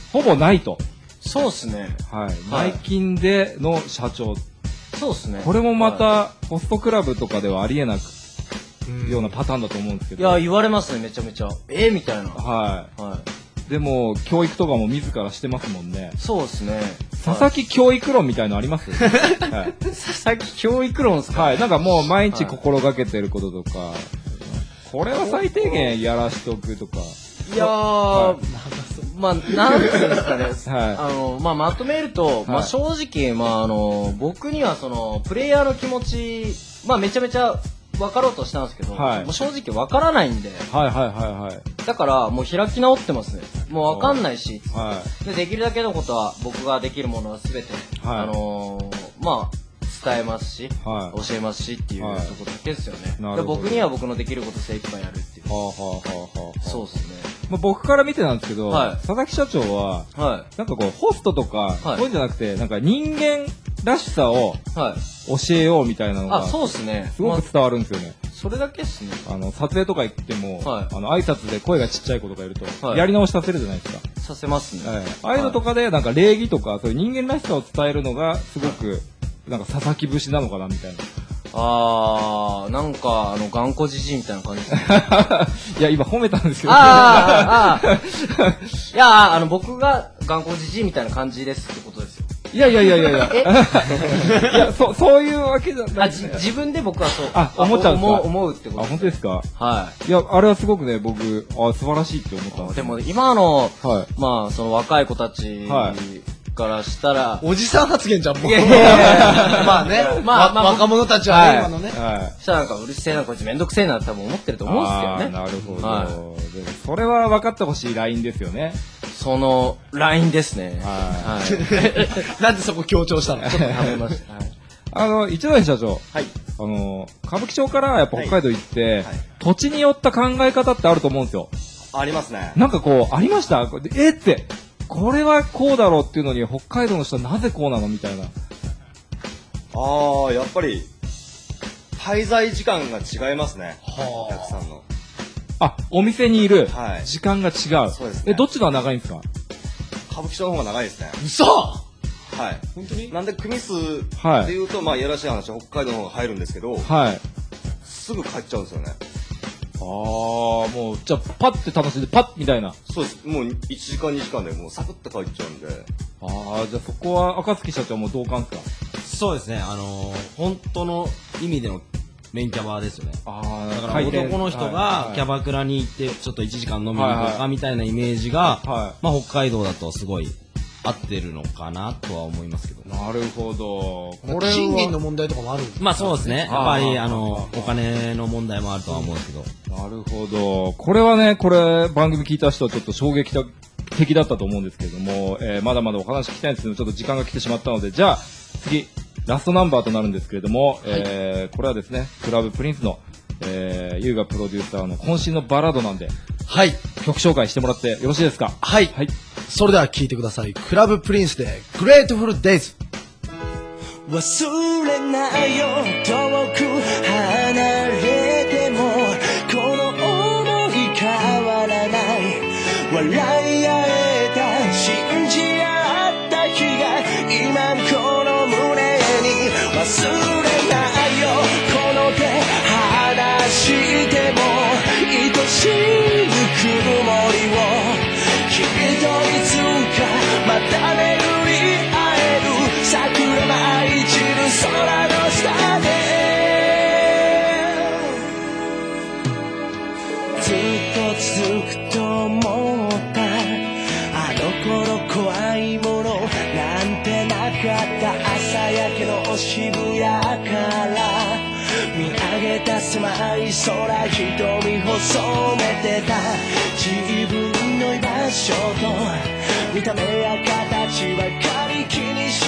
ほぼないと。 そうっすね。 はい。内勤での社長。 そうっすね。 これもまた、ホストクラブとかではありえなく、ようなパターンだと思うんですけど。 いや、言われますね、めちゃめちゃ。みたいな。 はい。でも、教育とかも自らしてますもんね。 そうっすね。 佐々木教育論みたいのありますはい。 佐々木教育論ですか？ はい。なんかもう毎日心がけてることとか、これは最低限やらしとくとか。 いやー、まあ、なんていうんですかね。まあ、まとめると、まあ、正直、まあ、僕にはプレイヤーの気持ち、まあ、めちゃめちゃ分かろうとしたんですけど、もう正直分からないんで、だから、もう開き直ってますね。もう分かんないし、で、できるだけのことは、僕ができるものは全て、まあ、伝えますし、教えますしっていうところだけですよね。で僕には僕のできること精一杯やるっていう。そうですね。 まあ、僕から見てなんですけど、佐々木社長は、なんかこう、ホストとか、そういうんじゃなくて、なんか人間らしさを教えようみたいなのが、 そうですね。 すごく伝わるんですよね。 それだけっすね。 撮影とか行っても、挨拶で声がちっちゃい子とかいると、やり直しさせるじゃないですか。 させますね。 ああいうのとかで、なんか礼儀とか、そういう人間らしさを伝えるのが、すごく、なんか佐々木節なのかなみたいな。 なんか、頑固じじいみたいな感じですね。 いや、今褒めたんですけど。 いや、僕が頑固じじいみたいな感じですってことですよ。 いや。いや、そういうわけじゃない。 自分で僕はそう。 思っちゃうんですか？ 思うってことです。 本当ですか？ はい。 いや、あれはすごくね、僕、素晴らしいって思ったんです。 でも、今の、まあ、その若い子たち、からしたらおじさん発言じゃんもう。 まあね、 若者たちはね、今のね。 したらなんかうるせえなこいつめんどくせえなって多分思ってると思うんですけどね。 なるほど。それは分かってほしいラインですよね。 そのラインですね。 なんでそこ強調したの？ ちょっと食べました。 一ノ瀬社長。はい。歌舞伎町からやっぱ北海道行って、土地によった考え方ってあると思うんですよ。 ありますね。 なんかこう、ありました？ってこれはこうだろうっていうのに北海道の人はなぜこうなのみたいな。 やっぱり滞在時間が違いますね。お客さんの。 お店にいる時間が違う。 そうですね。 どっちが長いんですか？ 歌舞伎町の方が長いですね。 嘘？ はい。 本当に？ なんで組数で言うと、まあいやらしい話、北海道の方が入るんですけど、すぐ帰っちゃうんですよね。 もう、じゃあ、パッて楽しんで、パッみたいな。 そうです。もう1時間2時間でもうサクッと帰っちゃうんで。 じゃあそこは赤月社長も同感ですか？ そうですね。本当の意味でのメンキャバですよね。だから男の人がキャバクラに行って、ちょっと1時間飲みに行くかみたいなイメージが、まあ北海道だとすごい合ってるのかなとは思いますけど。 なるほど。 これ賃金の問題とかもあるんですか？ まあそうですね。やっぱりお金の問題もあるとは思うんですけど。 なるほど。これはね、番組聞いた人はちょっと衝撃的だったと思うんですけれども、まだまだお話聞きたいんですけど、ちょっと時間が来てしまったので、じゃあ次ラストナンバーとなるんですけれども、これはですね、クラブプリンスの優雅プロデューサーの渾身のバラードなんで、曲紹介してもらってよろしいですか？ はい。それでは聴いてください。クラブプリンスでグレートフルデイズ。 忘れないよ、遠く離れてもこの想い変わらない。笑い合えた、信じ合った日が今この胸に。忘れないよ、この手離しても愛しいぬくもりを。きっといつかまた巡り会える、桜舞い散る空の下で。ずっと続くと思ったあの頃、怖いものなんてなかった。朝焼けの渋谷から見上げた狭い空、瞳細めてた自分の居場所と見た目や形ばかり気にして、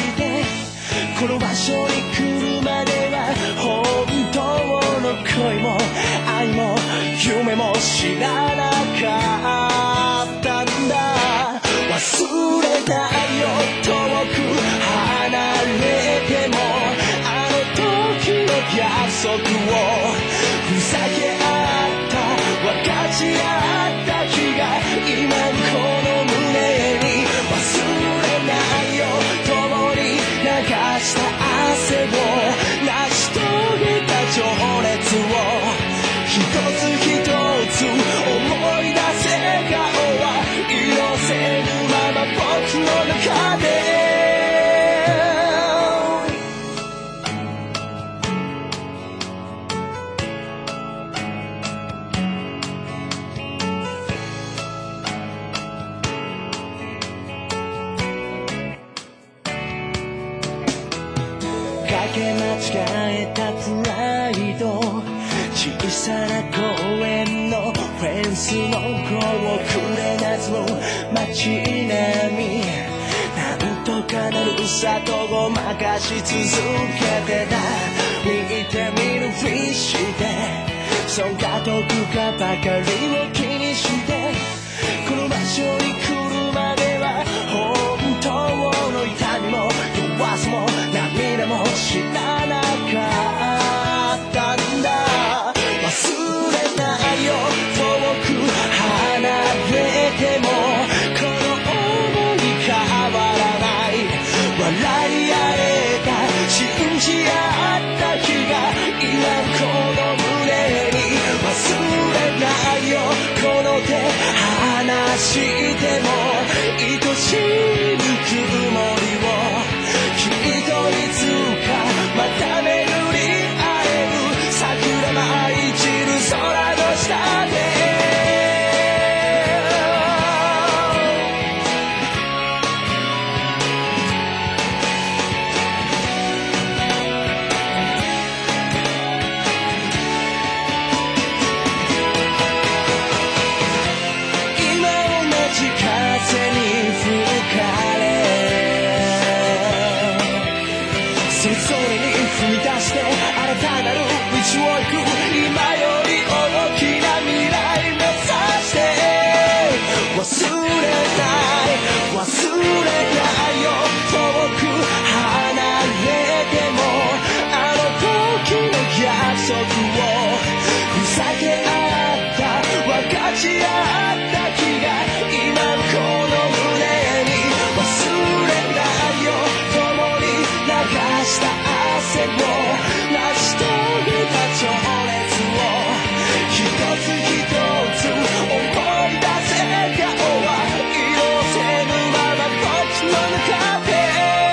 この場所に来るまでは本当の恋も愛も夢も知らなかったんだ。忘れないよ、遠く離れてもあの時の約束をふざけ合った分かち合った日が今この胸に。忘を一つ一つ思い出せ顔は色せぬまま僕の中でかけ間違えたプライド小さな公園のフェンスの向こう暮れ夏の街並みなんとかなるさとごまかし続けてた見て見ぬふりしてそうが遠くかばかりを気にしてこの場所に来るまでは本当の痛みも弱さも涙も知らなかったんだ忘れないよ遠く離れてもこの想い変わらない笑い合えた信じ合った日が今この胸に忘れないよこの手離しても愛しいぬくもりをきっといつかまた巡り会える桜舞い散る空の下で今同じ風に吹かれそれぞれに踏み出して新たなる道を行く今より大きな未来目指して忘れないよ遠く離れてもあの時の約束をふざけ合った分かち合った日が今この胸に忘れないよ共に流した汗を成し遂げた情熱を一つ一つ思い出せ顔は色せぬまま僕の中で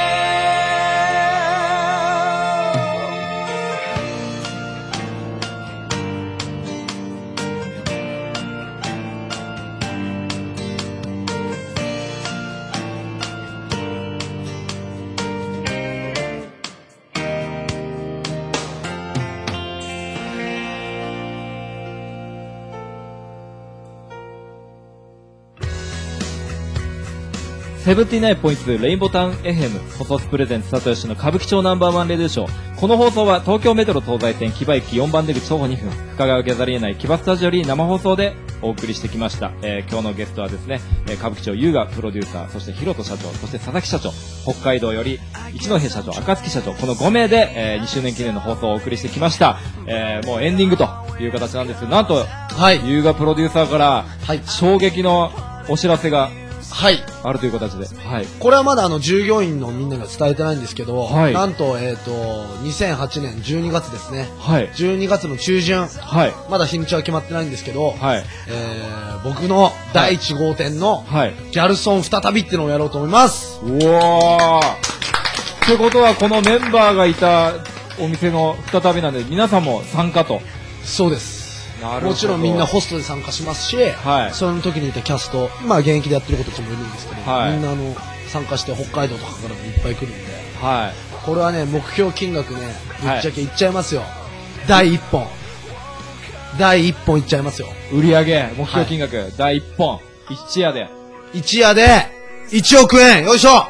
79.2 レインボータウン FM フォトスプレゼンツ佐藤義の歌舞伎町ナンバーワンレディーショー。この放送は東京メトロ東西線木場駅4番出口徒歩2分深川ギャザリー内木場スタジオより生放送でお送りしてきました。今日のゲストはですね、歌舞伎町優雅プロデューサー、そしてヒロト社長、そして佐々木社長、北海道より一戸社長、暁社長、この5名で、2周年記念の放送をお送りしてきました。もうエンディングという形なんですけど、なんと、優雅プロデューサーから、衝撃のお知らせが、あるという形で。 これはまだ従業員のみんなが伝えてないんですけど、なんと、2008年12月ですね。12月の中旬。まだ日にちは決まってないんですけど、僕の第1号店のギャルソン再びっていうのをやろうと思います。 うわー。ってことは、このメンバーがいたお店の再びなんで、皆さんも参加と。 そうです。もちろんみんなホストで参加しますし、その時にいたキャスト、今現役でやってる子たちもいるんですけど、みんな参加して北海道とかからもいっぱい来るんで、これはね、目標金額ね、ぶっちゃけいっちゃいますよ。第1本いっちゃいますよ。 売り上げ、目標金額、第1本、一夜で 1億円、よいしょ。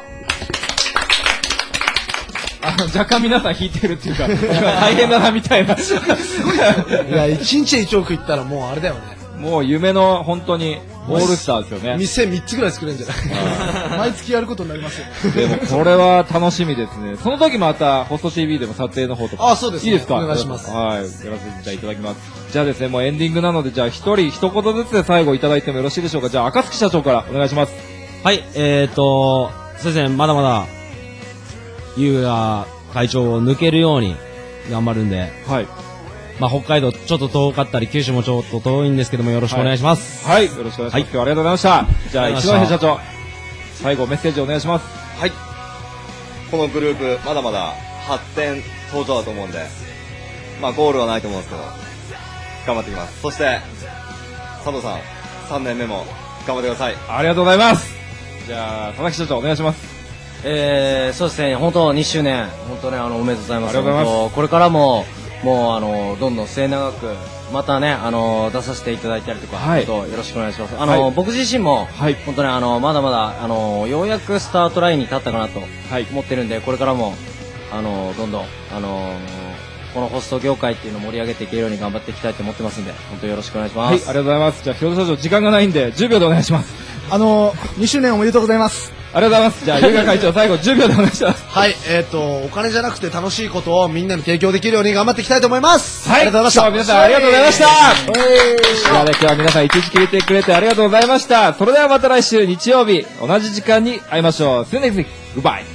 若干皆さん引いてるっていうか、大変だなみたいな。いや、1日で1億いったらもうあれだよね。 もう夢の本当にオールスターですよね。 店3つぐらい作れるんじゃない毎月やることになりますよ。 でもこれは楽しみですね。その時また、ホスト TV でも撮影の方とか。 そうですね。 いいですか？ お願いします。 やらせていただきます。じゃあですね、もうエンディングなので、じゃあ一人一言ずつで最後いただいてもよろしいでしょうか。じゃあ、暁社長からお願いします。 はい、そうですね、まだまだ、優雅会長を抜けるように頑張るんで、 まあ、北海道ちょっと遠かったり、九州もちょっと遠いんですけども、よろしくお願いします。 はい。よろしくお願いします。今日はありがとうございました。じゃあ、一戸社長、最後メッセージお願いします。 はい。このグループ、まだまだ発展途上だと思うんで、まあ、ゴールはないと思うんですけど、頑張っていきます。そして、佐藤さん、3年目も頑張ってください。 ありがとうございます。じゃあ、佐々木社長お願いします。 そうですね、本当2周年、本当ね、おめでとうございます。 ありがとうございます。 これからも、もう、どんどん末永く、またね、出させていただいたりとか、はい、よろしくお願いします。はい、僕自身も、はい、本当ね、まだまだ、ようやくスタートラインに立ったかなと思ってるんで、これからも、どんどん、このホスト業界っていうのを盛り上げていけるように頑張っていきたいと思ってますんで、本当よろしくお願いします。 はい、ありがとうございます。じゃあ、広田社長、時間がないんで、10秒でお願いします。 2周年おめでとうございます。 ありがとうございます。じゃあ、優雅会長、最後10秒でお願いします。 はい、お金じゃなくて楽しいことをみんなに提供できるように頑張っていきたいと思います。 はい、ありがとうございました。皆さんありがとうございました。じゃあね、今日は皆さん一日聞いてくれてありがとうございました。それではまた来週日曜日、同じ時間に会いましょう。See you next week. Goodbye.